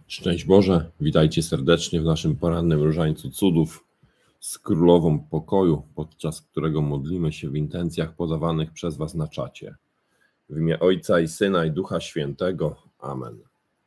Szczęść Boże, witajcie serdecznie w naszym porannym różańcu cudów z Królową Pokoju, podczas którego modlimy się w intencjach podawanych przez Was na czacie. W imię Ojca i Syna i Ducha Świętego. Amen.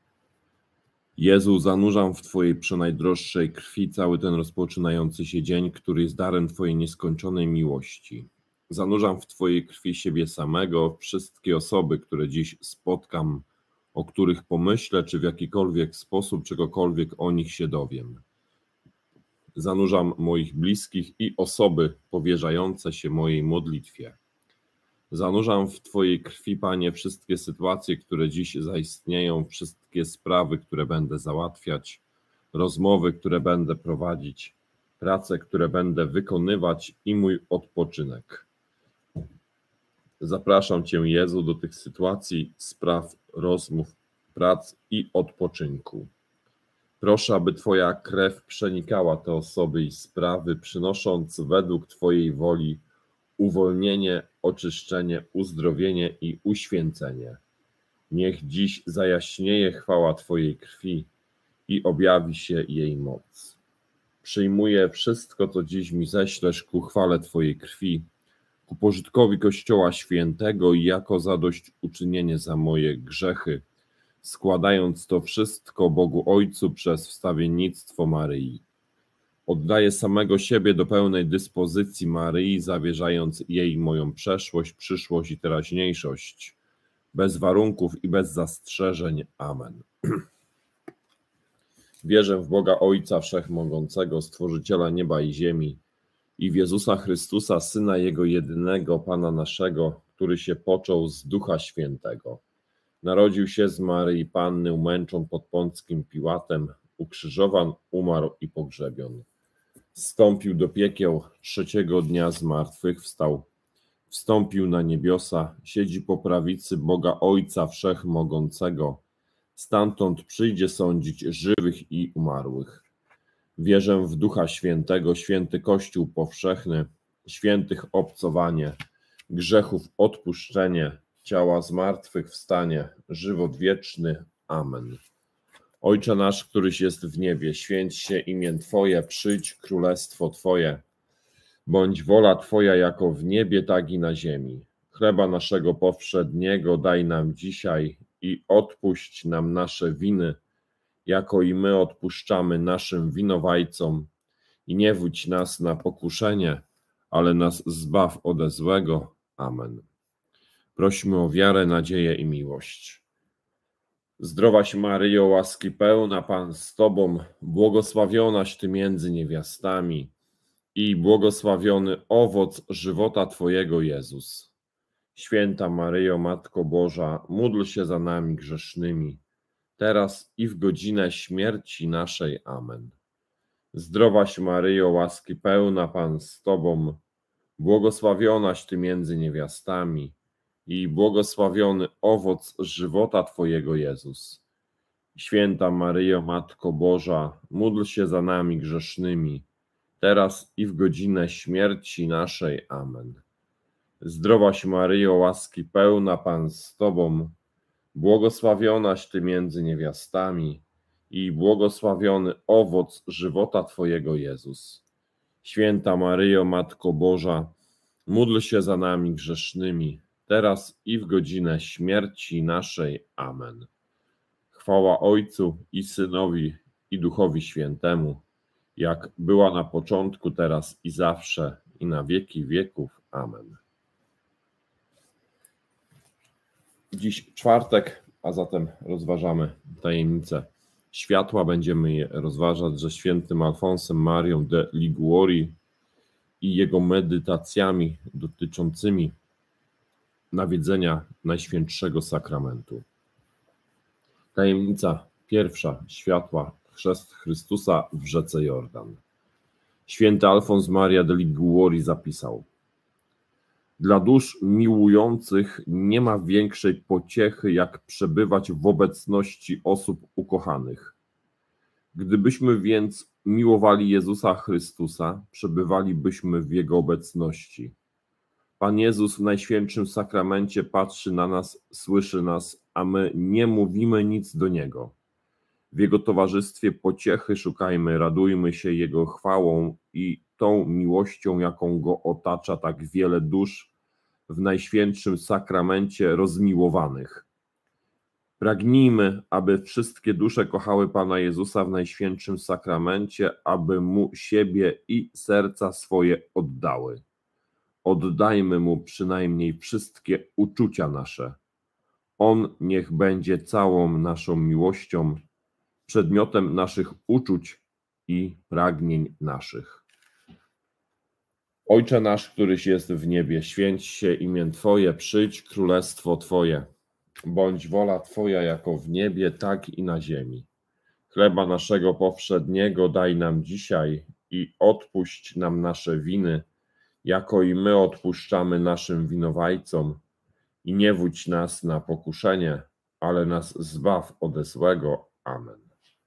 Jezu, zanurzam w Twojej przenajdroższej krwi cały ten rozpoczynający się dzień, który jest darem Twojej nieskończonej miłości. Zanurzam w Twojej krwi siebie samego, wszystkie osoby, które dziś spotkam, o których pomyślę, czy w jakikolwiek sposób czegokolwiek o nich się dowiem. Zanurzam moich bliskich i osoby powierzające się mojej modlitwie. Zanurzam w Twojej krwi, Panie, wszystkie sytuacje, które dziś zaistnieją, wszystkie sprawy, które będę załatwiać, rozmowy, które będę prowadzić, prace, które będę wykonywać i mój odpoczynek. Zapraszam Cię, Jezu, do tych sytuacji, spraw, rozmów, prac i odpoczynku. Proszę, aby Twoja krew przenikała te osoby i sprawy, przynosząc według Twojej woli uwolnienie, oczyszczenie, uzdrowienie i uświęcenie. Niech dziś zajaśnieje chwała Twojej krwi i objawi się jej moc. Przyjmuję wszystko, co dziś mi ześlesz ku chwale Twojej krwi, ku pożytkowi Kościoła Świętego i jako zadośćuczynienie za moje grzechy, składając to wszystko Bogu Ojcu przez wstawiennictwo Maryi. Oddaję samego siebie do pełnej dyspozycji Maryi, zawierzając jej moją przeszłość, przyszłość i teraźniejszość, bez warunków i bez zastrzeżeń. Amen. Wierzę w Boga Ojca Wszechmogącego, Stworzyciela nieba i ziemi, i w Jezusa Chrystusa, Syna Jego jedynego, Pana naszego, który się począł z Ducha Świętego. Narodził się z Maryi Panny, umęczon pod Pąckim Piłatem, ukrzyżowan, umarł i pogrzebion. Zstąpił do piekieł, trzeciego dnia zmartwychwstał, wstąpił na niebiosa, siedzi po prawicy Boga Ojca Wszechmogącego, stamtąd przyjdzie sądzić żywych i umarłych. Wierzę w Ducha Świętego, święty Kościół powszechny, świętych obcowanie, grzechów odpuszczenie, ciała zmartwychwstanie, żywot wieczny. Amen. Ojcze nasz, któryś jest w niebie, święć się imię Twoje, przyjdź królestwo Twoje. Bądź wola Twoja jako w niebie, tak i na ziemi. Chleba naszego powszedniego daj nam dzisiaj i odpuść nam nasze winy, jako i my odpuszczamy naszym winowajcom. I nie wódź nas na pokuszenie, ale nas zbaw ode złego. Amen. Prośmy o wiarę, nadzieję i miłość. Zdrowaś Maryjo, łaski pełna, Pan z Tobą, błogosławionaś Ty między niewiastami i błogosławiony owoc żywota Twojego, Jezus. Święta Maryjo, Matko Boża, módl się za nami grzesznymi, teraz i w godzinę śmierci naszej. Amen. Zdrowaś Maryjo, łaski pełna, Pan z Tobą, błogosławionaś Ty między niewiastami i błogosławiony owoc żywota Twojego, Jezus. Święta Maryjo, Matko Boża, módl się za nami grzesznymi, teraz i w godzinę śmierci naszej. Amen. Zdrowaś Maryjo, łaski pełna, Pan z Tobą, błogosławionaś Ty między niewiastami i błogosławiony owoc żywota Twojego, Jezus. Święta Maryjo, Matko Boża, módl się za nami grzesznymi, teraz i w godzinę śmierci naszej. Amen. Chwała Ojcu i Synowi i Duchowi Świętemu, jak była na początku, teraz i zawsze, i na wieki wieków. Amen. Dziś czwartek, a zatem rozważamy tajemnicę światła. Będziemy je rozważać ze świętym Alfonsem Marią de Liguori i jego medytacjami dotyczącymi nawiedzenia Najświętszego Sakramentu. Tajemnica pierwsza światła, chrzest Chrystusa w rzece Jordan. Święty Alfons Maria de Liguori zapisał: dla dusz miłujących nie ma większej pociechy, jak przebywać w obecności osób ukochanych. Gdybyśmy więc miłowali Jezusa Chrystusa, przebywalibyśmy w Jego obecności. Pan Jezus w Najświętszym Sakramencie patrzy na nas, słyszy nas, a my nie mówimy nic do Niego. W Jego towarzystwie pociechy szukajmy, radujmy się Jego chwałą i tą miłością, jaką Go otacza tak wiele dusz w Najświętszym Sakramencie rozmiłowanych. Pragnijmy, aby wszystkie dusze kochały Pana Jezusa w Najświętszym Sakramencie, aby Mu siebie i serca swoje oddały. Oddajmy Mu przynajmniej wszystkie uczucia nasze. On niech będzie całą naszą miłością, przedmiotem naszych uczuć i pragnień naszych. Ojcze nasz, któryś jest w niebie, święć się imię Twoje, przyjdź królestwo Twoje. Bądź wola Twoja jako w niebie, tak i na ziemi. Chleba naszego powszedniego daj nam dzisiaj i odpuść nam nasze winy, jako i my odpuszczamy naszym winowajcom. I nie wódź nas na pokuszenie, ale nas zbaw ode złego. Amen.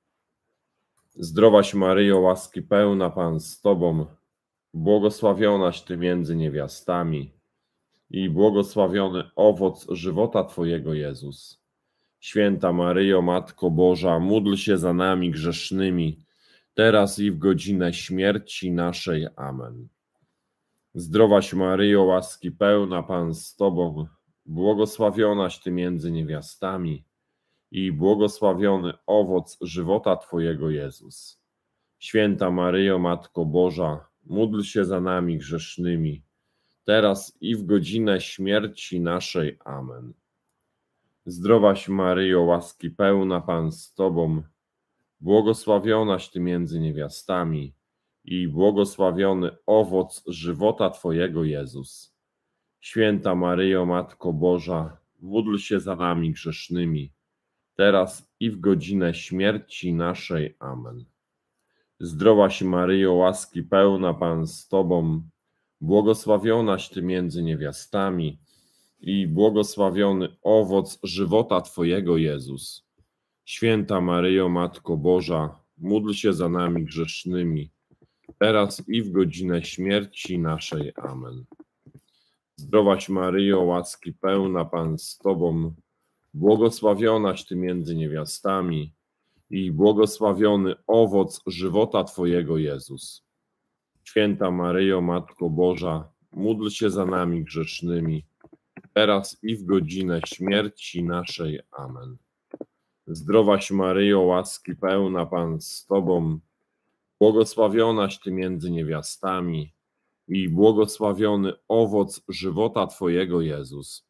Zdrowaś Maryjo, łaski pełna, Pan z Tobą, błogosławionaś Ty między niewiastami i błogosławiony owoc żywota Twojego, Jezus. Święta Maryjo, Matko Boża, módl się za nami grzesznymi, teraz i w godzinę śmierci naszej. Amen. Zdrowaś Maryjo, łaski pełna, Pan z Tobą, błogosławionaś Ty między niewiastami i błogosławiony owoc żywota Twojego, Jezus. Święta Maryjo, Matko Boża, módl się za nami grzesznymi, teraz i w godzinę śmierci naszej. Amen. Zdrowaś Maryjo, łaski pełna, Pan z Tobą, błogosławionaś Ty między niewiastami i błogosławiony owoc żywota Twojego, Jezus. Święta Maryjo, Matko Boża, módl się za nami grzesznymi, teraz i w godzinę śmierci naszej. Amen. Zdrowaś Maryjo, łaski pełna, Pan z Tobą, błogosławionaś Ty między niewiastami i błogosławiony owoc żywota Twojego, Jezus. Święta Maryjo, Matko Boża, módl się za nami grzesznymi, teraz i w godzinę śmierci naszej. Amen. Zdrowaś Maryjo, łaski pełna, Pan z Tobą, błogosławionaś Ty między niewiastami i błogosławiony owoc żywota Twojego, Jezus. Święta Maryjo, Matko Boża, módl się za nami grzesznymi, teraz i w godzinę śmierci naszej. Amen. Zdrowaś Maryjo, łaski pełna, Pan z Tobą, błogosławionaś Ty między niewiastami i błogosławiony owoc żywota Twojego, Jezus.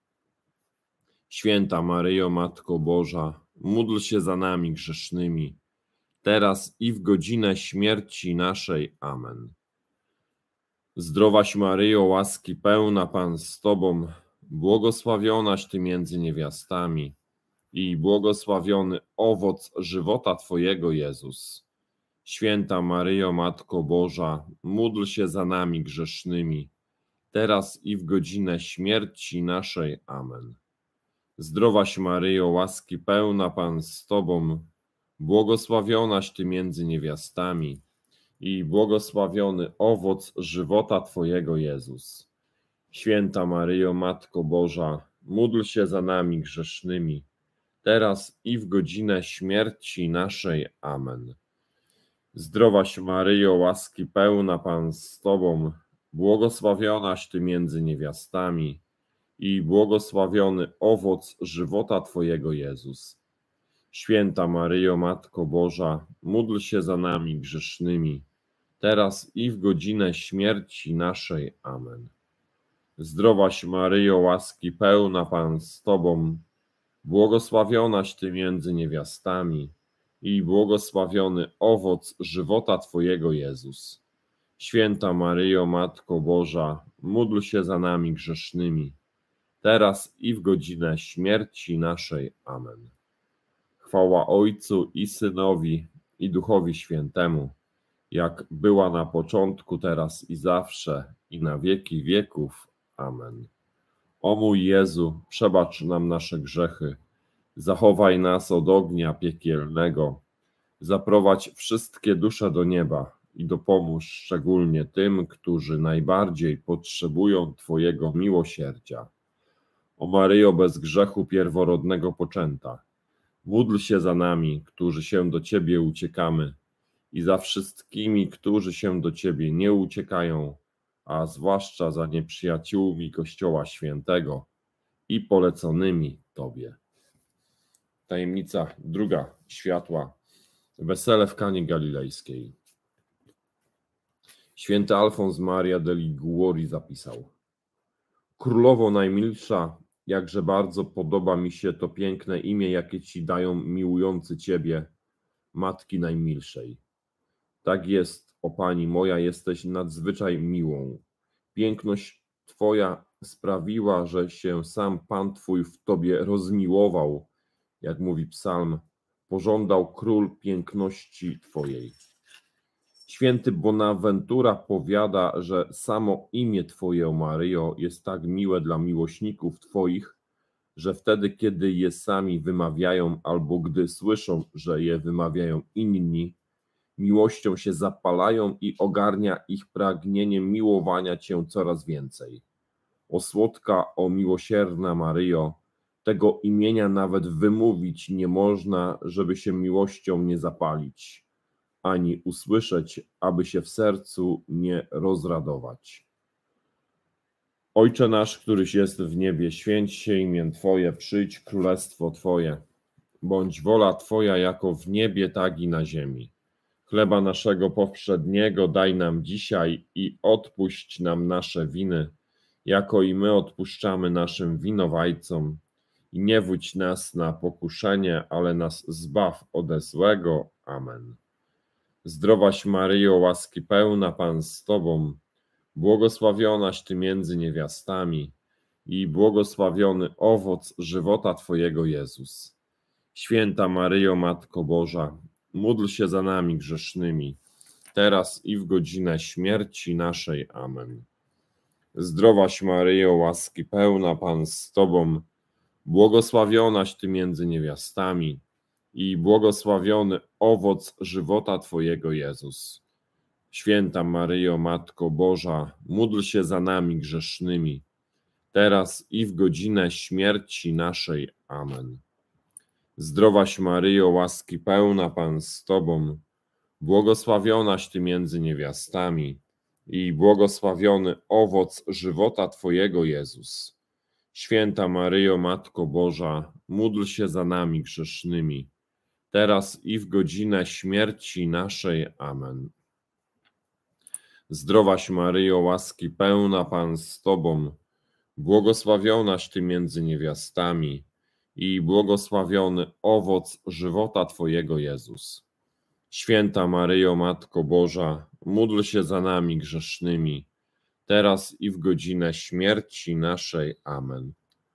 Święta Maryjo, Matko Boża, módl się za nami grzesznymi, teraz i w godzinę śmierci naszej. Amen. Zdrowaś Maryjo, łaski pełna, Pan z Tobą, błogosławionaś Ty między niewiastami i błogosławiony owoc żywota Twojego, Jezus. Święta Maryjo, Matko Boża, módl się za nami grzesznymi, teraz i w godzinę śmierci naszej. Amen. Zdrowaś Maryjo, łaski pełna, Pan z Tobą, błogosławionaś Ty między niewiastami i błogosławiony owoc żywota Twojego, Jezus. Święta Maryjo, Matko Boża, módl się za nami grzesznymi, teraz i w godzinę śmierci naszej. Amen. Zdrowaś Maryjo, łaski pełna, Pan z Tobą, błogosławionaś Ty między niewiastami i błogosławiony owoc żywota Twojego, Jezus. Święta Maryjo, Matko Boża, módl się za nami grzesznymi, teraz i w godzinę śmierci naszej. Amen. Zdrowaś Maryjo, łaski pełna, Pan z Tobą, błogosławionaś Ty między niewiastami i błogosławiony owoc żywota Twojego, Jezus. Święta Maryjo, Matko Boża, módl się za nami grzesznymi, teraz i w godzinę śmierci naszej. Amen. Chwała Ojcu i Synowi, i Duchowi Świętemu, jak była na początku, teraz i zawsze, i na wieki wieków. Amen. O mój Jezu, przebacz nam nasze grzechy, zachowaj nas od ognia piekielnego, zaprowadź wszystkie dusze do nieba i dopomóż szczególnie tym, którzy najbardziej potrzebują Twojego miłosierdzia. O Maryjo, bez grzechu pierworodnego poczęta, Módl się za nami, którzy się do Ciebie uciekamy, i za wszystkimi, którzy się do Ciebie nie uciekają, a zwłaszcza za nieprzyjaciółmi Kościoła Świętego i poleconymi Tobie. Tajemnica druga światła. Wesele w Kanie Galilejskiej. Święty Alfons Maria de Liguori zapisał: Królowo najmilsza, jakże bardzo podoba mi się to piękne imię, jakie Ci dają miłujący Ciebie, Matki Najmilszej. Tak jest, o Pani moja, jesteś nadzwyczaj miłą. Piękność Twoja sprawiła, że się sam Pan Twój w Tobie rozmiłował, jak mówi psalm, pożądał król piękności Twojej. Święty Bonaventura powiada, że samo imię Twoje, Maryjo, jest tak miłe dla miłośników Twoich, że wtedy, kiedy je sami wymawiają albo gdy słyszą, że je wymawiają inni, miłością się zapalają i ogarnia ich pragnienie miłowania Cię coraz więcej. O słodka, o miłosierna Maryjo, tego imienia nawet wymówić nie można, żeby się miłością nie zapalić, ani usłyszeć, aby się w sercu nie rozradować. Ojcze nasz, któryś jest w niebie, święć się imię Twoje, przyjdź królestwo Twoje. Bądź wola Twoja jako w niebie, tak i na ziemi. Chleba naszego powszedniego daj nam dzisiaj i odpuść nam nasze winy, jako i my odpuszczamy naszym winowajcom. I nie wódź nas na pokuszenie, ale nas zbaw ode złego. Amen. Zdrowaś Maryjo, łaski pełna, Pan z Tobą, błogosławionaś Ty między niewiastami i błogosławiony owoc żywota Twojego Jezus. Święta Maryjo, Matko Boża, módl się za nami grzesznymi, teraz i w godzinę śmierci naszej. Amen. Zdrowaś Maryjo, łaski pełna, Pan z Tobą, błogosławionaś Ty między niewiastami i błogosławiony owoc żywota Twojego Jezus. Święta Maryjo, Matko Boża, módl się za nami grzesznymi, teraz i w godzinę śmierci naszej. Amen. Zdrowaś Maryjo, łaski pełna, Pan z Tobą, błogosławionaś Ty między niewiastami i błogosławiony owoc żywota Twojego Jezus. Święta Maryjo, Matko Boża, módl się za nami grzesznymi, teraz i w godzinę śmierci naszej. Amen. Zdrowaś Maryjo, łaski pełna, Pan z Tobą, błogosławionaś Ty między niewiastami i błogosławiony owoc żywota Twojego Jezus. Święta Maryjo, Matko Boża, módl się za nami grzesznymi, teraz i w godzinę śmierci naszej. Amen.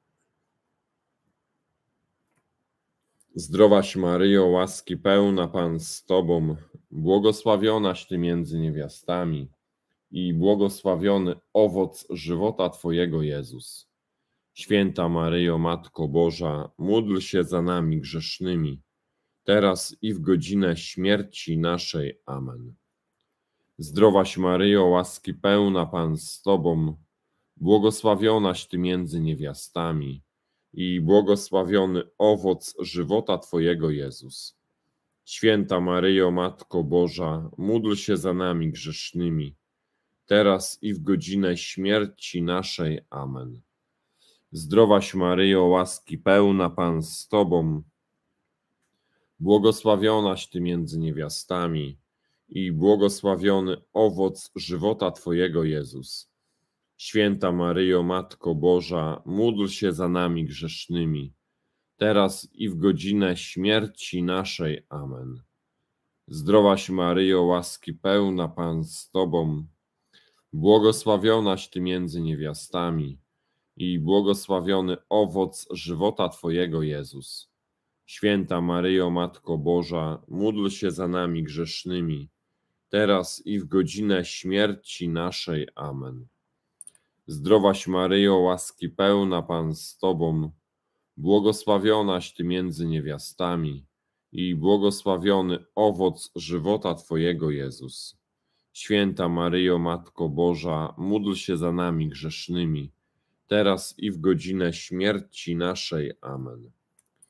Zdrowaś Maryjo, łaski pełna, Pan z Tobą, błogosławionaś Ty między niewiastami i błogosławiony owoc żywota Twojego Jezus. Święta Maryjo, Matko Boża, módl się za nami grzesznymi, teraz i w godzinę śmierci naszej. Amen. Zdrowaś Maryjo, łaski pełna, Pan z Tobą, błogosławionaś Ty między niewiastami i błogosławiony owoc żywota Twojego Jezus. Święta Maryjo, Matko Boża, módl się za nami grzesznymi, teraz i w godzinę śmierci naszej. Amen. Zdrowaś Maryjo, łaski pełna, Pan z Tobą, błogosławionaś Ty między niewiastami i błogosławiony owoc żywota Twojego Jezus. Święta Maryjo, Matko Boża, módl się za nami grzesznymi, teraz i w godzinę śmierci naszej. Amen. Zdrowaś Maryjo, łaski pełna, Pan z Tobą, błogosławionaś Ty między niewiastami i błogosławiony owoc żywota Twojego Jezus. Święta Maryjo, Matko Boża, módl się za nami grzesznymi, teraz i w godzinę śmierci naszej. Amen. Zdrowaś Maryjo, łaski pełna, Pan z Tobą, błogosławionaś Ty między niewiastami i błogosławiony owoc żywota Twojego Jezus. Święta Maryjo, Matko Boża, módl się za nami grzesznymi, teraz i w godzinę śmierci naszej. Amen.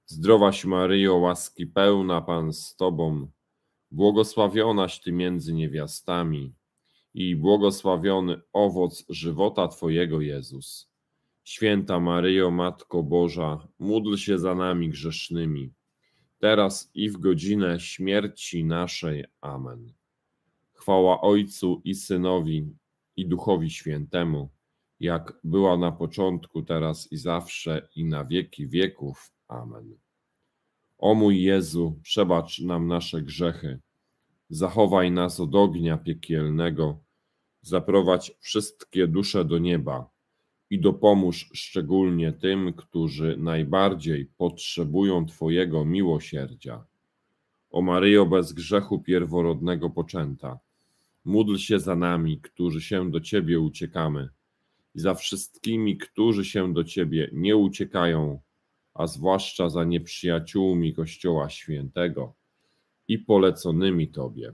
Zdrowaś Maryjo, łaski pełna, Pan z Tobą, błogosławionaś Ty między niewiastami i błogosławiony owoc żywota Twojego, Jezus. Święta Maryjo, Matko Boża, módl się za nami grzesznymi, teraz i w godzinę śmierci naszej. Amen. Chwała Ojcu i Synowi, i Duchowi Świętemu, jak była na początku, teraz i zawsze, i na wieki wieków. Amen. O mój Jezu, przebacz nam nasze grzechy, zachowaj nas od ognia piekielnego, zaprowadź wszystkie dusze do nieba i dopomóż szczególnie tym, którzy najbardziej potrzebują Twojego miłosierdzia. O Maryjo, bez grzechu pierworodnego poczęta, módl się za nami, którzy się do Ciebie uciekamy, i za wszystkimi, którzy się do Ciebie nie uciekają, a zwłaszcza za nieprzyjaciółmi Kościoła Świętego i poleconymi Tobie.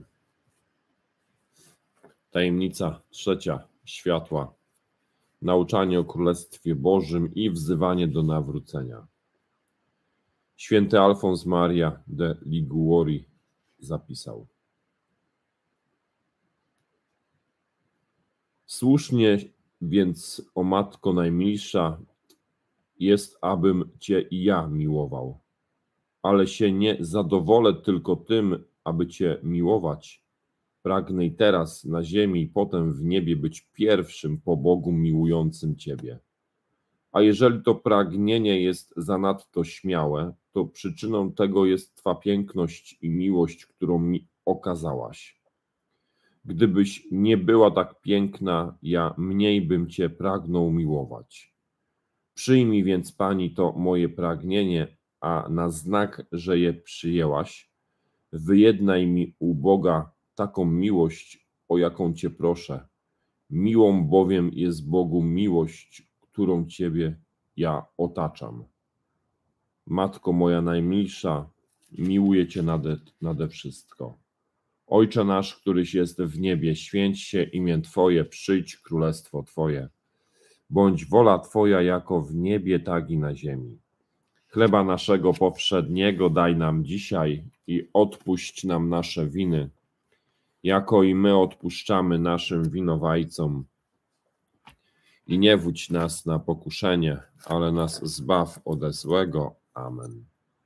Tajemnica trzecia światła. Nauczanie o Królestwie Bożym i wzywanie do nawrócenia. Święty Alfons Maria de Liguori zapisał: słusznie więc, o Matko Najmilsza, jest, abym Cię i ja miłował, ale się nie zadowolę tylko tym, aby Cię miłować. Pragnę i teraz na ziemi i potem w niebie być pierwszym po Bogu miłującym Ciebie. A jeżeli to pragnienie jest zanadto śmiałe, to przyczyną tego jest Twa piękność i miłość, którą mi okazałaś. Gdybyś nie była tak piękna, ja mniej bym Cię pragnął miłować. Przyjmij więc, Pani, to moje pragnienie, a na znak, że je przyjęłaś, wyjednaj mi u Boga taką miłość, o jaką Cię proszę. Miłą bowiem jest Bogu miłość, którą Ciebie ja otaczam. Matko moja najmilsza, miłuję Cię nade wszystko. Ojcze nasz, któryś jest w niebie, święć się imię Twoje, przyjdź królestwo Twoje. Bądź wola Twoja jako w niebie, tak i na ziemi. Chleba naszego powszedniego daj nam dzisiaj i odpuść nam nasze winy, jako i my odpuszczamy naszym winowajcom. I nie wódź nas na pokuszenie, ale nas zbaw ode złego. Amen.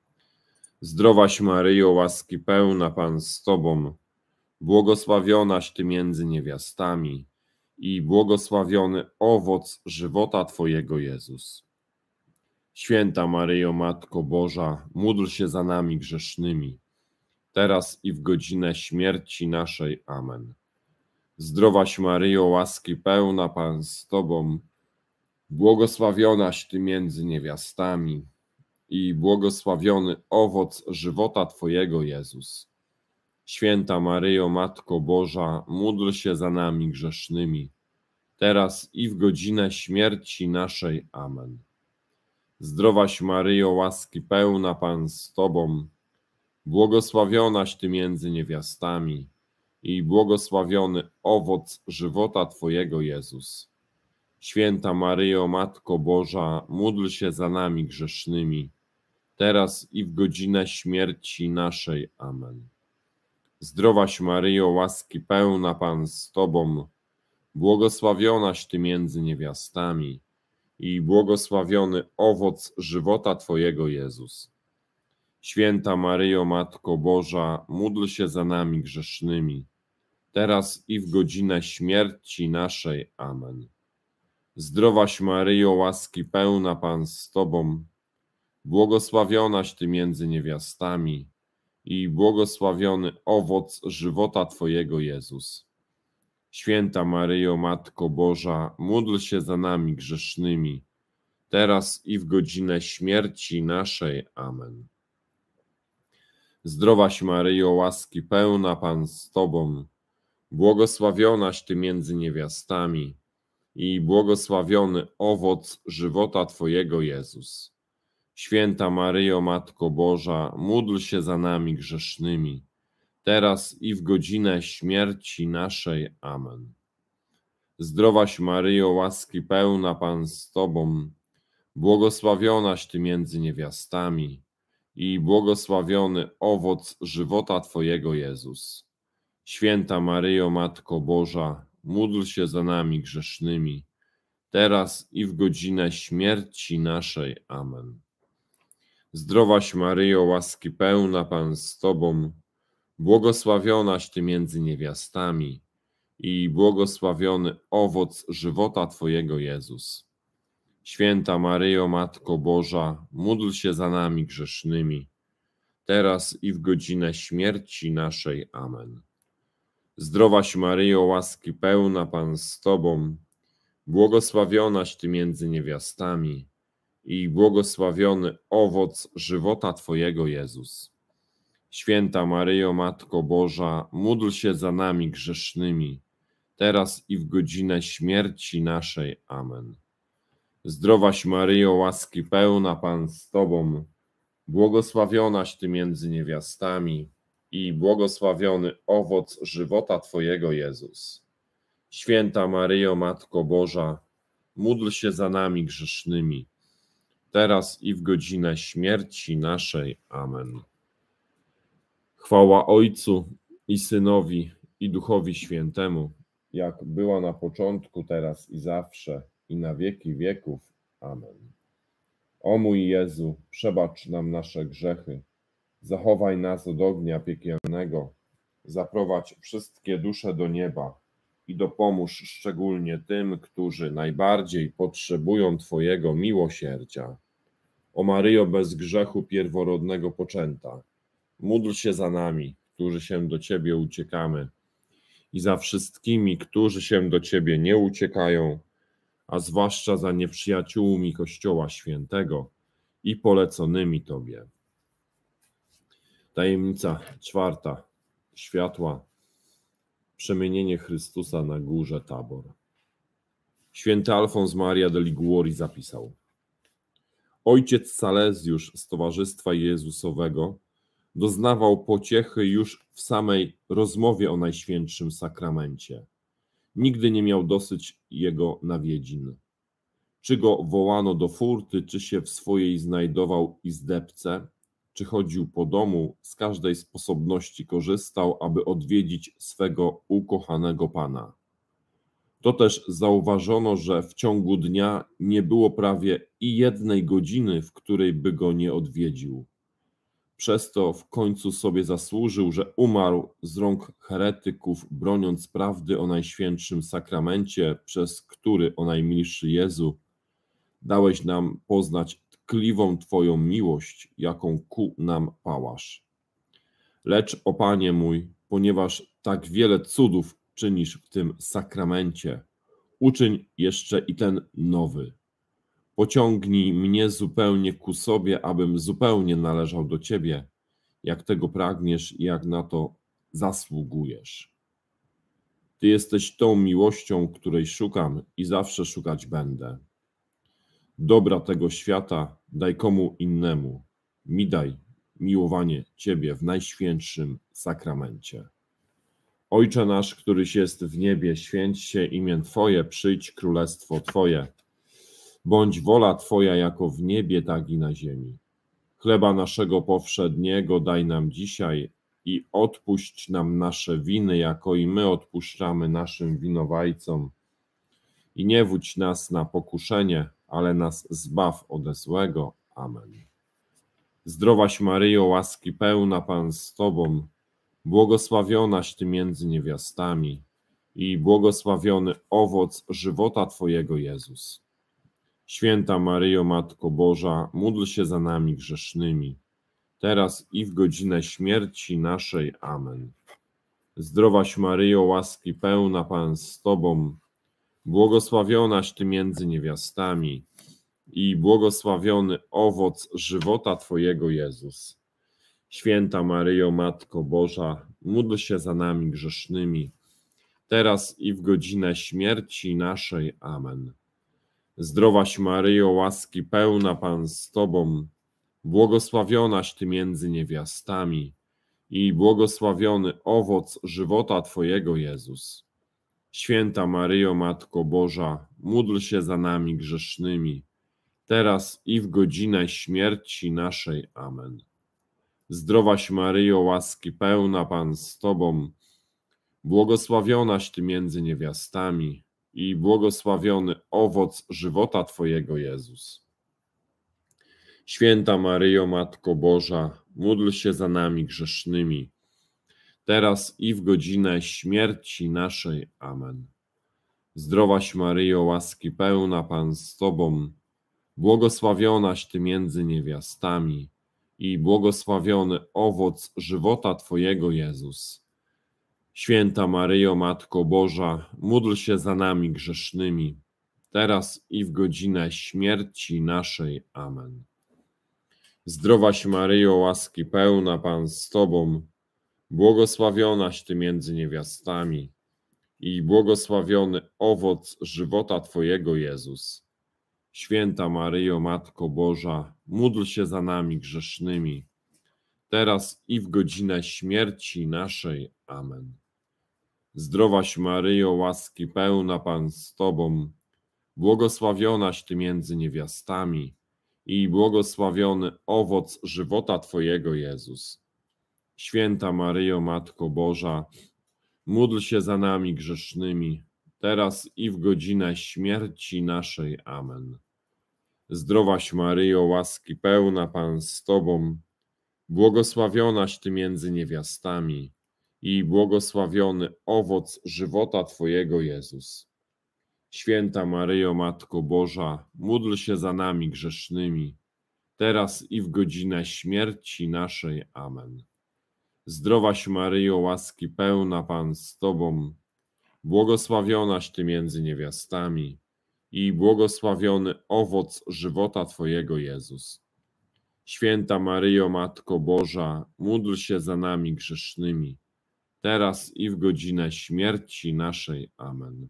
Zdrowaś Maryjo, łaski pełna, Pan z Tobą, błogosławionaś Ty między niewiastami i błogosławiony owoc żywota Twojego, Jezus. Święta Maryjo, Matko Boża, módl się za nami grzesznymi, teraz i w godzinę śmierci naszej. Amen. Zdrowaś Maryjo, łaski pełna, Pan z Tobą, błogosławionaś Ty między niewiastami i błogosławiony owoc żywota Twojego, Jezus. Święta Maryjo, Matko Boża, módl się za nami grzesznymi, teraz i w godzinę śmierci naszej. Amen. Zdrowaś Maryjo, łaski pełna, Pan z Tobą, błogosławionaś Ty między niewiastami i błogosławiony owoc żywota Twojego, Jezus. Święta Maryjo, Matko Boża, módl się za nami grzesznymi, teraz i w godzinę śmierci naszej. Amen. Zdrowaś Maryjo, łaski pełna, Pan z Tobą, błogosławionaś Ty między niewiastami i błogosławiony owoc żywota Twojego, Jezus. Święta Maryjo, Matko Boża, módl się za nami grzesznymi, teraz i w godzinę śmierci naszej. Amen. Zdrowaś Maryjo, łaski pełna, Pan z Tobą, błogosławionaś Ty między niewiastami i błogosławiony owoc żywota Twojego, Jezus. Święta Maryjo, Matko Boża, módl się za nami grzesznymi, teraz i w godzinę śmierci naszej. Amen. Zdrowaś Maryjo, łaski pełna, Pan z Tobą, błogosławionaś Ty między niewiastami i błogosławiony owoc żywota Twojego, Jezus. Święta Maryjo, Matko Boża, módl się za nami grzesznymi, teraz i w godzinę śmierci naszej. Amen. Zdrowaś Maryjo, łaski pełna, Pan z Tobą, błogosławionaś Ty między niewiastami i błogosławiony owoc żywota Twojego, Jezus. Święta Maryjo, Matko Boża, módl się za nami grzesznymi, teraz i w godzinę śmierci naszej. Amen. Zdrowaś Maryjo, łaski pełna, Pan z Tobą, błogosławionaś Ty między niewiastami i błogosławiony owoc żywota Twojego, Jezus. Święta Maryjo, Matko Boża, módl się za nami grzesznymi, teraz i w godzinę śmierci naszej. Amen. Zdrowaś Maryjo, łaski pełna, Pan z Tobą, błogosławionaś Ty między niewiastami i błogosławiony owoc żywota Twojego, Jezus. Święta Maryjo, Matko Boża, módl się za nami grzesznymi, teraz i w godzinę śmierci naszej. Amen. Zdrowaś Maryjo, łaski pełna, Pan z Tobą, błogosławionaś Ty między niewiastami i błogosławiony owoc żywota Twojego, Jezus. Święta Maryjo, Matko Boża, módl się za nami grzesznymi, teraz i w godzinę śmierci naszej. Amen. Chwała Ojcu i Synowi, i Duchowi Świętemu, jak była na początku, teraz i zawsze, i na wieki wieków. Amen. O mój Jezu, przebacz nam nasze grzechy, zachowaj nas od ognia piekielnego, zaprowadź wszystkie dusze do nieba i dopomóż szczególnie tym, którzy najbardziej potrzebują Twojego miłosierdzia. O Maryjo, bez grzechu pierworodnego poczęta, módl się za nami, którzy się do Ciebie uciekamy, i za wszystkimi, którzy się do Ciebie nie uciekają, a zwłaszcza za nieprzyjaciółmi Kościoła Świętego i poleconymi Tobie. Tajemnica czwarta. Światła. Przemienienie Chrystusa na górze Tabor. Święty Alfons Maria de Liguori zapisał: Ojciec Salezjusz z Towarzystwa Jezusowego doznawał pociechy już w samej rozmowie o Najświętszym Sakramencie. Nigdy nie miał dosyć jego nawiedzin. Czy go wołano do furty, czy się w swojej znajdował izdebce, czy chodził po domu, z każdej sposobności korzystał, aby odwiedzić swego ukochanego Pana. To też zauważono, że w ciągu dnia nie było prawie i jednej godziny, w której by go nie odwiedził. Przez to w końcu sobie zasłużył, że umarł z rąk heretyków, broniąc prawdy o Najświętszym Sakramencie, przez który, o najmilszy Jezu, dałeś nam poznać tkliwą Twoją miłość, jaką ku nam pałasz. Lecz, o Panie mój, ponieważ tak wiele cudów czynisz w tym sakramencie, uczyń jeszcze i ten nowy. Pociągnij mnie zupełnie ku sobie, abym zupełnie należał do Ciebie, jak tego pragniesz i jak na to zasługujesz. Ty jesteś tą miłością, której szukam i zawsze szukać będę. Dobra tego świata daj komu innemu. Mi daj miłowanie Ciebie w Najświętszym Sakramencie. Ojcze nasz, któryś jest w niebie, święć się imię Twoje, przyjdź królestwo Twoje. Bądź wola Twoja jako w niebie, tak i na ziemi. Chleba naszego powszedniego daj nam dzisiaj i odpuść nam nasze winy, jako i my odpuszczamy naszym winowajcom. I nie wódź nas na pokuszenie, ale nas zbaw ode złego. Amen. Zdrowaś Maryjo, łaski pełna, Pan z Tobą, błogosławionaś Ty między niewiastami i błogosławiony owoc żywota Twojego, Jezus. Święta Maryjo, Matko Boża, módl się za nami grzesznymi, teraz i w godzinę śmierci naszej. Amen. Zdrowaś Maryjo, łaski pełna, Pan z Tobą, błogosławionaś Ty między niewiastami i błogosławiony owoc żywota Twojego, Jezus. Święta Maryjo, Matko Boża, módl się za nami grzesznymi, teraz i w godzinę śmierci naszej. Amen. Zdrowaś Maryjo, łaski pełna, Pan z Tobą, błogosławionaś Ty między niewiastami i błogosławiony owoc żywota Twojego, Jezus. Święta Maryjo, Matko Boża, módl się za nami grzesznymi, teraz i w godzinę śmierci naszej. Amen. Zdrowaś Maryjo, łaski pełna, Pan z Tobą, błogosławionaś Ty między niewiastami i błogosławiony owoc żywota Twojego, Jezus. Święta Maryjo, Matko Boża, módl się za nami grzesznymi, teraz i w godzinę śmierci naszej. Amen. Zdrowaś Maryjo, łaski pełna, Pan z Tobą, błogosławionaś Ty między niewiastami i błogosławiony owoc żywota Twojego, Jezus. Święta Maryjo, Matko Boża, módl się za nami grzesznymi, teraz i w godzinę śmierci naszej. Amen. Zdrowaś Maryjo, łaski pełna, Pan z Tobą, błogosławionaś Ty między niewiastami i błogosławiony owoc żywota Twojego, Jezus. Święta Maryjo, Matko Boża, módl się za nami grzesznymi, teraz i w godzinę śmierci naszej. Amen. Zdrowaś Maryjo, łaski pełna, Pan z Tobą, błogosławionaś Ty między niewiastami i błogosławiony owoc żywota Twojego, Jezus. Święta Maryjo, Matko Boża, módl się za nami grzesznymi, teraz i w godzinę śmierci naszej. Amen. Zdrowaś Maryjo, łaski pełna, Pan z Tobą, błogosławionaś Ty między niewiastami i błogosławiony owoc żywota Twojego, Jezus. Święta Maryjo, Matko Boża, módl się za nami grzesznymi, teraz i w godzinę śmierci naszej. Amen. Zdrowaś Maryjo, łaski pełna, Pan z Tobą, błogosławionaś Ty między niewiastami i błogosławiony owoc żywota Twojego, Jezus. Święta Maryjo, Matko Boża, módl się za nami grzesznymi, teraz i w godzinę śmierci naszej. Amen.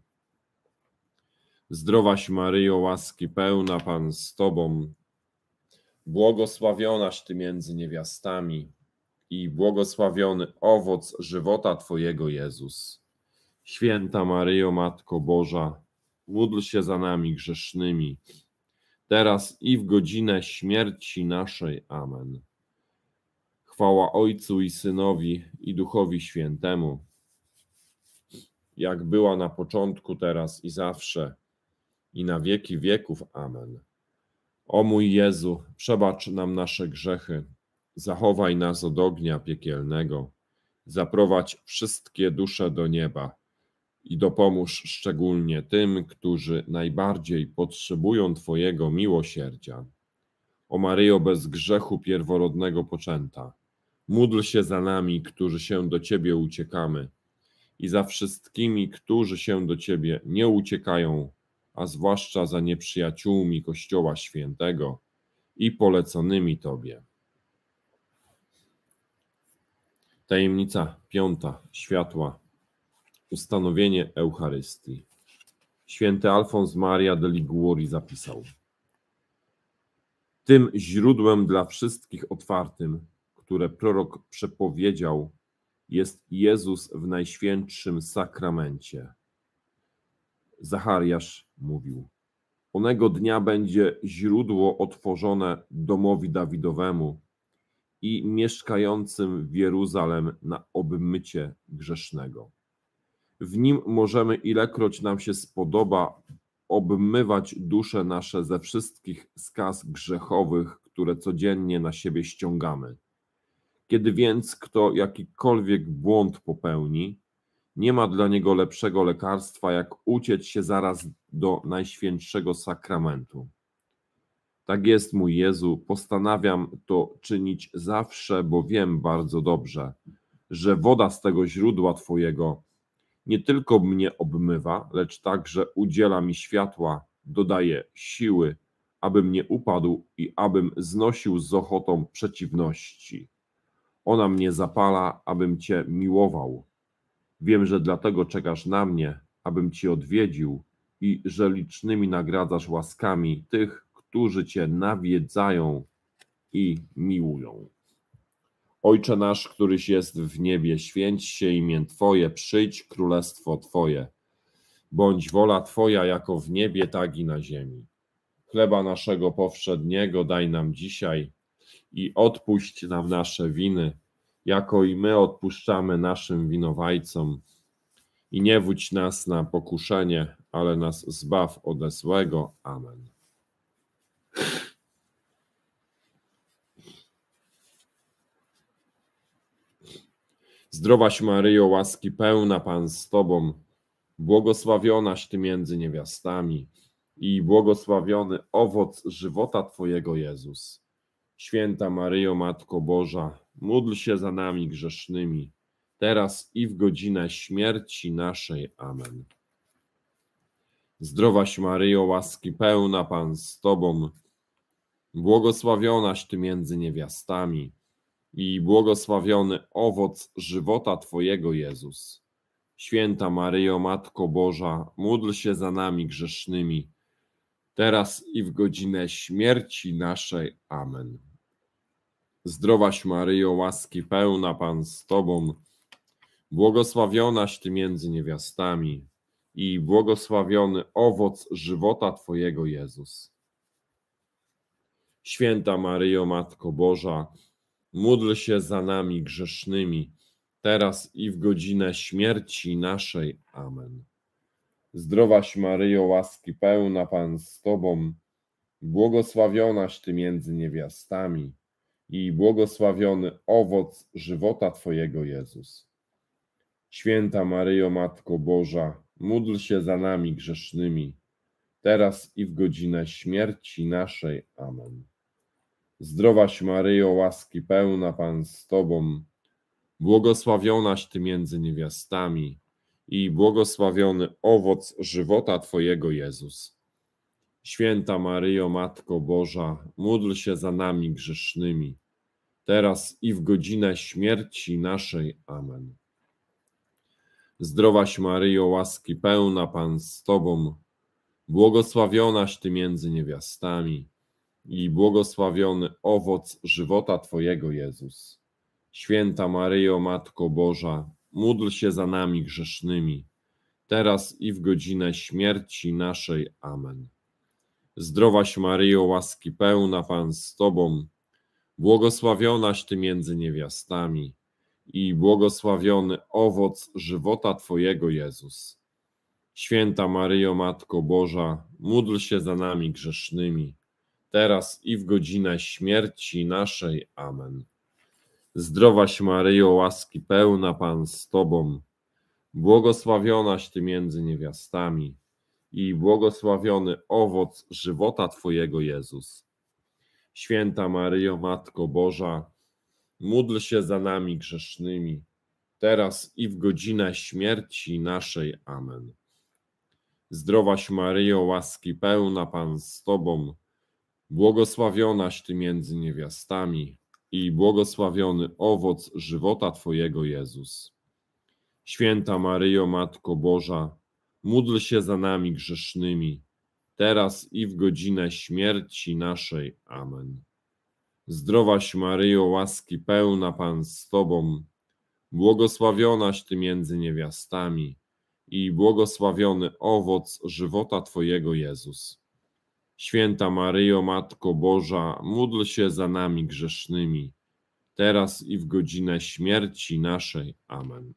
Zdrowaś Maryjo, łaski pełna, Pan z Tobą, błogosławionaś Ty między niewiastami i błogosławiony owoc żywota Twojego, Jezus. Święta Maryjo, Matko Boża, módl się za nami grzesznymi, teraz i w godzinę śmierci naszej. Amen. Chwała Ojcu i Synowi i Duchowi Świętemu, jak była na początku, teraz i zawsze, i na wieki wieków. Amen. O mój Jezu, przebacz nam nasze grzechy, zachowaj nas od ognia piekielnego, zaprowadź wszystkie dusze do nieba i dopomóż szczególnie tym, którzy najbardziej potrzebują Twojego miłosierdzia. O Maryjo, bez grzechu pierworodnego poczęta, módl się za nami, którzy się do Ciebie uciekamy, i za wszystkimi, którzy się do Ciebie nie uciekają, a zwłaszcza za nieprzyjaciółmi Kościoła Świętego i poleconymi Tobie. Tajemnica 5. Światła. Ustanowienie Eucharystii. Święty Alfons Maria de Liguori zapisał: tym źródłem dla wszystkich otwartym, które prorok przepowiedział, jest Jezus w Najświętszym Sakramencie. Zachariasz mówił: onego dnia będzie źródło otworzone domowi Dawidowemu i mieszkającym w Jeruzalem na obmycie grzesznego. W nim możemy, ilekroć nam się spodoba, obmywać dusze nasze ze wszystkich skaz grzechowych, które codziennie na siebie ściągamy. Kiedy więc kto jakikolwiek błąd popełni, nie ma dla niego lepszego lekarstwa, jak uciec się zaraz do Najświętszego Sakramentu. Tak jest, mój Jezu, postanawiam to czynić zawsze, bo wiem bardzo dobrze, że woda z tego źródła Twojego nie tylko mnie obmywa, lecz także udziela mi światła, dodaje siły, abym nie upadł i abym znosił z ochotą przeciwności. Ona mnie zapala, abym Cię miłował. Wiem, że dlatego czekasz na mnie, abym Ci odwiedził i że licznymi nagradzasz łaskami tych, którzy Cię nawiedzają i miłują. Ojcze nasz, któryś jest w niebie, święć się imię Twoje, przyjdź królestwo Twoje. Bądź wola Twoja jako w niebie, tak i na ziemi. Chleba naszego powszedniego daj nam dzisiaj i odpuść nam nasze winy, jako i my odpuszczamy naszym winowajcom. I nie wódź nas na pokuszenie, ale nas zbaw ode złego. Amen. Zdrowaś Maryjo, łaski pełna, Pan z Tobą, błogosławionaś Ty między niewiastami i błogosławiony owoc żywota Twojego, Jezus. Święta Maryjo, Matko Boża, módl się za nami grzesznymi, teraz i w godzinę śmierci naszej. Amen. Zdrowaś Maryjo, łaski pełna, Pan z Tobą, błogosławionaś Ty między niewiastami i błogosławiony owoc żywota Twojego, Jezus. Święta Maryjo, Matko Boża, módl się za nami grzesznymi, teraz i w godzinę śmierci naszej. Amen. Zdrowaś Maryjo, łaski pełna, Pan z Tobą, błogosławionaś Ty między niewiastami i błogosławiony owoc żywota Twojego, Jezus. Święta Maryjo, Matko Boża, módl się za nami grzesznymi, teraz i w godzinę śmierci naszej. Amen. Zdrowaś Maryjo, łaski pełna, Pan z Tobą, błogosławionaś Ty między niewiastami i błogosławiony owoc żywota Twojego, Jezus. Święta Maryjo, Matko Boża, módl się za nami grzesznymi, teraz i w godzinę śmierci naszej. Amen. Zdrowaś Maryjo, łaski pełna, Pan z Tobą, błogosławionaś Ty między niewiastami i błogosławiony owoc żywota Twojego, Jezus. Święta Maryjo, Matko Boża, módl się za nami grzesznymi, teraz i w godzinę śmierci naszej. Amen. Zdrowaś Maryjo, łaski pełna, Pan z Tobą, błogosławionaś Ty między niewiastami i błogosławiony owoc żywota Twojego, Jezus. Święta Maryjo, Matko Boża, módl się za nami grzesznymi, teraz i w godzinę śmierci naszej. Amen. Zdrowaś Maryjo, łaski pełna, Pan z Tobą, błogosławionaś Ty między niewiastami i błogosławiony owoc żywota Twojego, Jezus. Święta Maryjo, Matko Boża, módl się za nami grzesznymi, teraz i w godzinę śmierci naszej. Amen. Zdrowaś Maryjo, łaski pełna, Pan z Tobą, błogosławionaś Ty między niewiastami i błogosławiony owoc żywota Twojego, Jezus. Święta Maryjo, Matko Boża, módl się za nami grzesznymi, teraz i w godzinę śmierci naszej. Amen. Zdrowaś Maryjo, łaski pełna, Pan z Tobą, błogosławionaś Ty między niewiastami i błogosławiony owoc żywota Twojego, Jezus. Święta Maryjo, Matko Boża, módl się za nami grzesznymi, teraz i w godzinę śmierci naszej. Amen. Zdrowaś Maryjo, łaski pełna, Pan z Tobą, błogosławionaś Ty między niewiastami i błogosławiony owoc żywota Twojego, Jezus. Święta Maryjo, Matko Boża, módl się za nami grzesznymi, teraz i w godzinę śmierci naszej. Amen.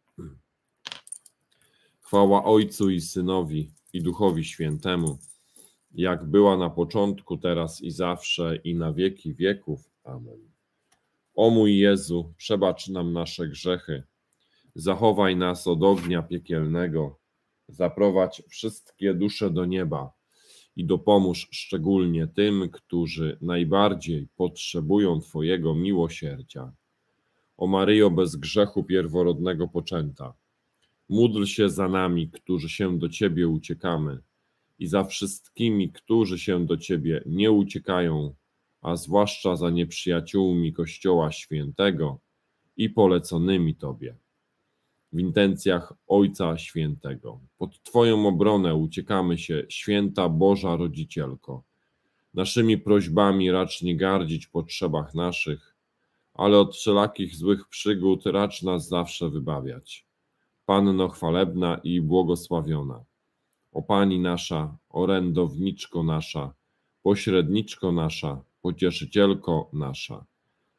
Chwała Ojcu i Synowi, i Duchowi Świętemu, jak była na początku, teraz i zawsze, i na wieki wieków. Amen. O mój Jezu, przebacz nam nasze grzechy, zachowaj nas od ognia piekielnego, zaprowadź wszystkie dusze do nieba i dopomóż szczególnie tym, którzy najbardziej potrzebują Twojego miłosierdzia. O Maryjo, bez grzechu pierworodnego poczęta, módl się za nami, którzy się do Ciebie uciekamy, i za wszystkimi, którzy się do Ciebie nie uciekają, a zwłaszcza za nieprzyjaciółmi Kościoła Świętego i poleconymi Tobie. W intencjach Ojca Świętego, pod Twoją obronę uciekamy się, Święta Boża Rodzicielko. Naszymi prośbami racz nie gardzić potrzebach naszych, ale od wszelakich złych przygód racz nas zawsze wybawiać. Panno chwalebna i błogosławiona, o Pani nasza, orędowniczko nasza, pośredniczko nasza, pocieszycielko nasza,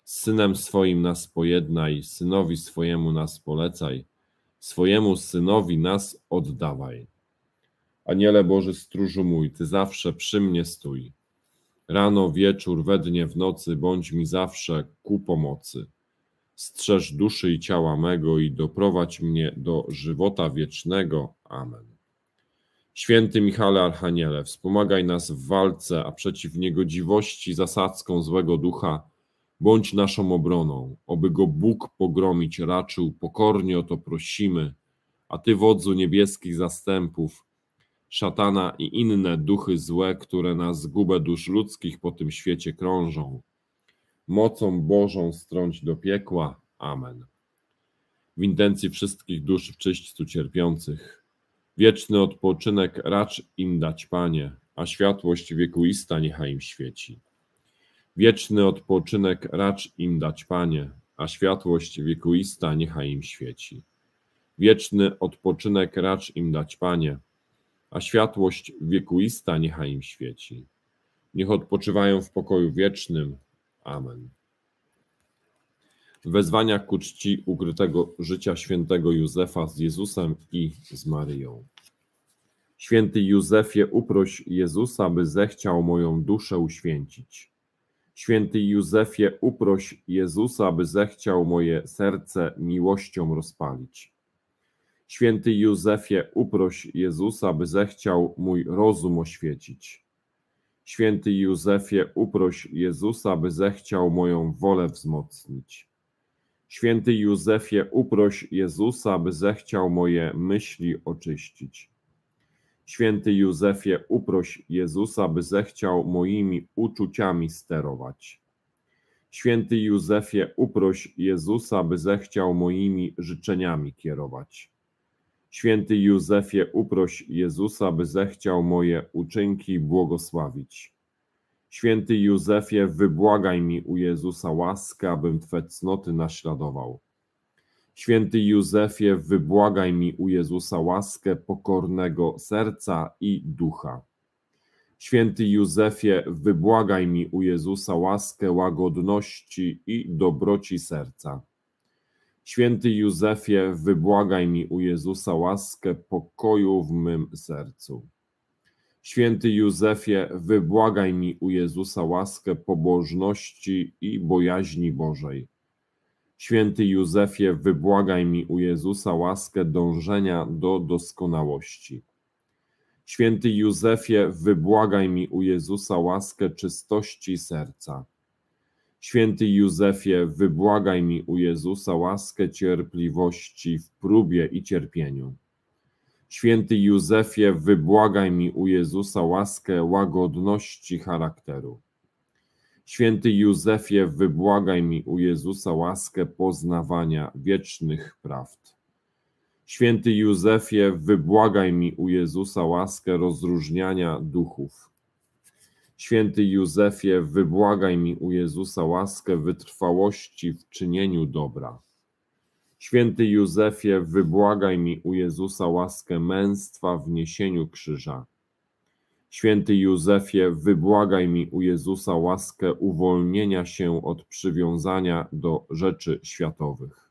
Z Synem swoim nas pojednaj, Synowi swojemu nas polecaj, swojemu Synowi nas oddawaj. Aniele Boży, stróżu mój, Ty zawsze przy mnie stój. Rano, wieczór, we dnie, w nocy, bądź mi zawsze ku pomocy. Strzeż duszy i ciała mego i doprowadź mnie do żywota wiecznego. Amen. Święty Michale Archaniele, wspomagaj nas w walce, a przeciw niegodziwości zasadzką złego ducha bądź naszą obroną, oby go Bóg pogromić raczył, pokornie o to prosimy, a Ty, wodzu niebieskich zastępów, szatana i inne duchy złe, które na zgubę dusz ludzkich po tym świecie krążą, mocą Bożą strąć do piekła. Amen. W intencji wszystkich dusz w czyśćcu cierpiących, wieczny odpoczynek racz im dać, Panie, a światłość wiekuista niechaj im świeci. Wieczny odpoczynek racz im dać, Panie, a światłość wiekuista niechaj im świeci. Wieczny odpoczynek racz im dać, Panie, a światłość wiekuista niechaj im świeci. Niech odpoczywają w pokoju wiecznym. Amen. W wezwaniach ku czci ukrytego życia świętego Józefa z Jezusem i z Maryją. Święty Józefie, uproś Jezusa, by zechciał moją duszę uświęcić. Święty Józefie, uproś Jezusa, by zechciał moje serce miłością rozpalić. Święty Józefie, uproś Jezusa, by zechciał mój rozum oświecić. Święty Józefie, uproś Jezusa, by zechciał moją wolę wzmocnić. Święty Józefie, uproś Jezusa, by zechciał moje myśli oczyścić. Święty Józefie, uproś Jezusa, by zechciał moimi uczuciami sterować. Święty Józefie, uproś Jezusa, by zechciał moimi życzeniami kierować. Święty Józefie, uproś Jezusa, by zechciał moje uczynki błogosławić. Święty Józefie, wybłagaj mi u Jezusa łaskę, abym Twe cnoty naśladował. Święty Józefie, wybłagaj mi u Jezusa łaskę pokornego serca i ducha. Święty Józefie, wybłagaj mi u Jezusa łaskę łagodności i dobroci serca. Święty Józefie, wybłagaj mi u Jezusa łaskę pokoju w mym sercu. Święty Józefie, wybłagaj mi u Jezusa łaskę pobożności i bojaźni Bożej. Święty Józefie, wybłagaj mi u Jezusa łaskę dążenia do doskonałości. Święty Józefie, wybłagaj mi u Jezusa łaskę czystości serca. Święty Józefie, wybłagaj mi u Jezusa łaskę cierpliwości w próbie i cierpieniu. Święty Józefie, wybłagaj mi u Jezusa łaskę łagodności charakteru. Święty Józefie, wybłagaj mi u Jezusa łaskę poznawania wiecznych prawd. Święty Józefie, wybłagaj mi u Jezusa łaskę rozróżniania duchów. Święty Józefie, wybłagaj mi u Jezusa łaskę wytrwałości w czynieniu dobra. Święty Józefie, wybłagaj mi u Jezusa łaskę męstwa w niesieniu krzyża. Święty Józefie, wybłagaj mi u Jezusa łaskę uwolnienia się od przywiązania do rzeczy światowych.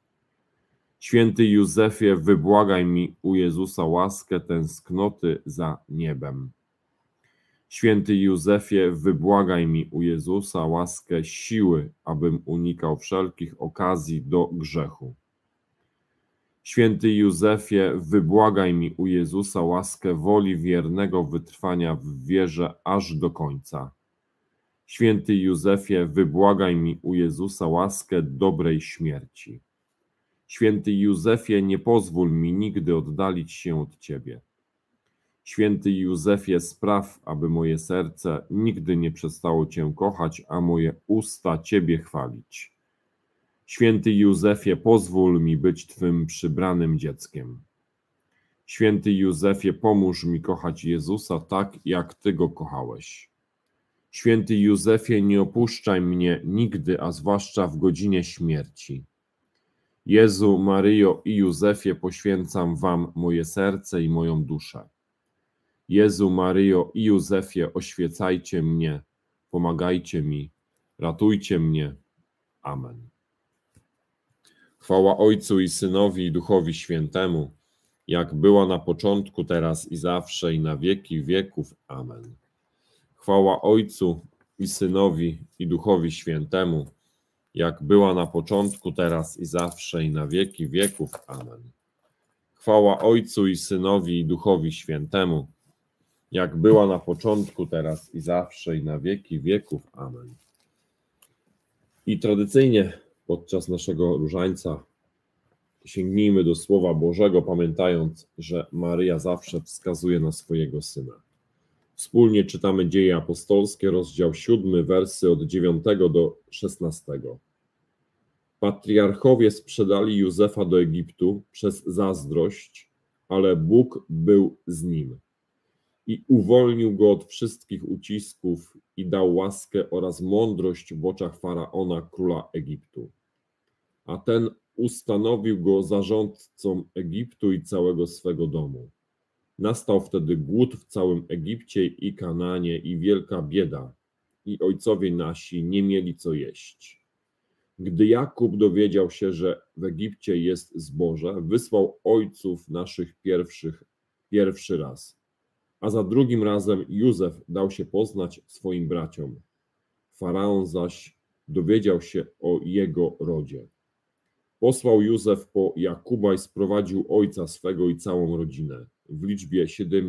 Święty Józefie, wybłagaj mi u Jezusa łaskę tęsknoty za niebem. Święty Józefie, wybłagaj mi u Jezusa łaskę siły, abym unikał wszelkich okazji do grzechu. Święty Józefie, wybłagaj mi u Jezusa łaskę woli wiernego wytrwania w wierze aż do końca. Święty Józefie, wybłagaj mi u Jezusa łaskę dobrej śmierci. Święty Józefie, nie pozwól mi nigdy oddalić się od Ciebie. Święty Józefie, spraw, aby moje serce nigdy nie przestało Cię kochać, a moje usta Ciebie chwalić. Święty Józefie, pozwól mi być Twym przybranym dzieckiem. Święty Józefie, pomóż mi kochać Jezusa tak, jak Ty Go kochałeś. Święty Józefie, nie opuszczaj mnie nigdy, a zwłaszcza w godzinie śmierci. Jezu, Maryjo i Józefie, poświęcam Wam moje serce i moją duszę. Jezu, Maryjo i Józefie, oświecajcie mnie, pomagajcie mi, ratujcie mnie. Amen. Chwała Ojcu i Synowi i Duchowi Świętemu, jak była na początku, teraz i zawsze, i na wieki wieków. Amen. Chwała Ojcu i Synowi i Duchowi Świętemu, jak była na początku, teraz i zawsze, i na wieki wieków. Amen. Chwała Ojcu i Synowi i Duchowi Świętemu, jak była na początku, teraz i zawsze, i na wieki wieków. Amen. I tradycyjnie podczas naszego różańca sięgnijmy do Słowa Bożego, pamiętając, że Maryja zawsze wskazuje na swojego Syna. Wspólnie czytamy Dzieje Apostolskie, rozdział 7, wersy od 9 do 16. Patriarchowie sprzedali Józefa do Egiptu przez zazdrość, ale Bóg był z nim i uwolnił go od wszystkich ucisków i dał łaskę oraz mądrość w oczach Faraona, króla Egiptu. A ten ustanowił go zarządcą Egiptu i całego swego domu. Nastał wtedy głód w całym Egipcie i Kanaanie i wielka bieda, i ojcowie nasi nie mieli co jeść. Gdy Jakub dowiedział się, że w Egipcie jest zboże, wysłał ojców naszych pierwszy raz, a za drugim razem Józef dał się poznać swoim braciom. Faraon zaś dowiedział się o jego rodzie. Posłał Józef po Jakuba i sprowadził ojca swego i całą rodzinę, w liczbie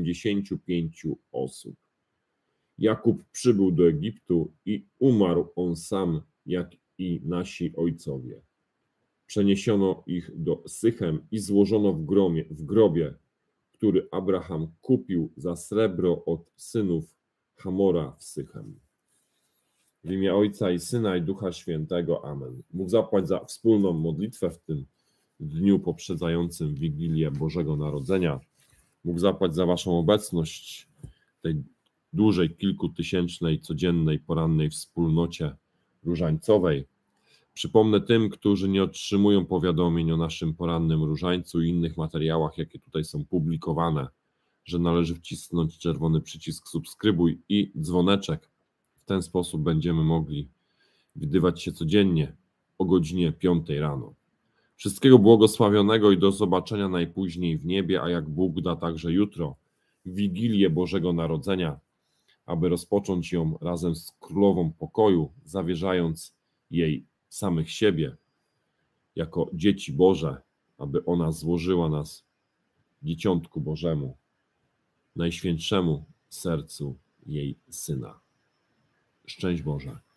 75 osób. Jakub przybył do Egiptu i umarł on sam, jak i nasi ojcowie. Przeniesiono ich do Sychem i złożono w grobie, który Abraham kupił za srebro od synów Hamora w Sychem. W imię Ojca i Syna i Ducha Świętego. Amen. Mógł zapłać za wspólną modlitwę w tym dniu poprzedzającym Wigilię Bożego Narodzenia. Mógł zapłać za waszą obecność w tej dłużej kilkutysięcznej, codziennej, porannej wspólnocie różańcowej. Przypomnę tym, którzy nie otrzymują powiadomień o naszym porannym różańcu i innych materiałach, jakie tutaj są publikowane, że należy wcisnąć czerwony przycisk subskrybuj i dzwoneczek. W ten sposób będziemy mogli widywać się codziennie o godzinie 5 rano. Wszystkiego błogosławionego i do zobaczenia najpóźniej w niebie, a jak Bóg da także jutro, Wigilię Bożego Narodzenia, aby rozpocząć ją razem z Królową Pokoju, zawierzając jej samych siebie jako dzieci Boże, aby ona złożyła nas Dzieciątku Bożemu, Najświętszemu sercu jej Syna. Szczęść Boże.